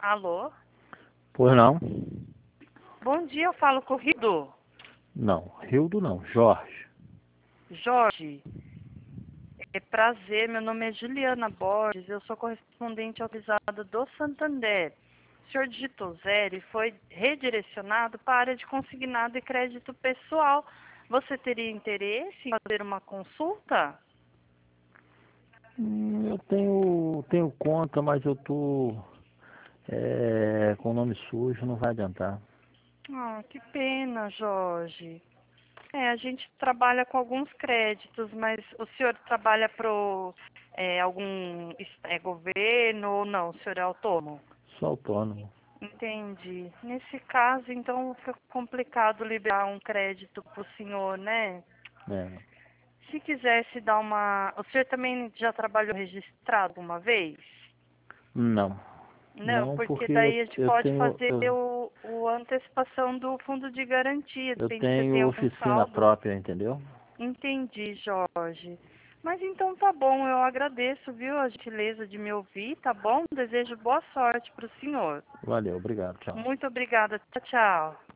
Alô? Pois não? Bom dia, eu falo com o Rildo. Não, Rildo não, Jorge. Jorge, é prazer, meu nome é Juliana Borges, eu sou correspondente autorizada do Santander. O senhor digitou 0 e foi redirecionado para a área de consignado e crédito pessoal. Você teria interesse em fazer uma consulta? Eu tenho conta, mas eu tô com o nome sujo, não vai adiantar. Ah, que pena, Jorge. A gente trabalha com alguns créditos, mas o senhor trabalha para algum governo ou não? O senhor é autônomo? Sou autônomo. Entendi. Nesse caso, então, fica complicado liberar um crédito para o senhor, né? É. Se quisesse dar uma... O senhor também já trabalhou registrado alguma vez? Não, Não, não porque porque daí a gente eu pode tenho, fazer o antecipação do fundo de garantia. eu Depende se você tem tenho algum oficina saldo. própria, entendeu? Entendi, Jorge. Mas então tá bom, eu agradeço, viu, a gentileza de me ouvir, tá bom? Desejo boa sorte para o senhor. Valeu, obrigado, tchau. Muito obrigada. Tchau, tchau.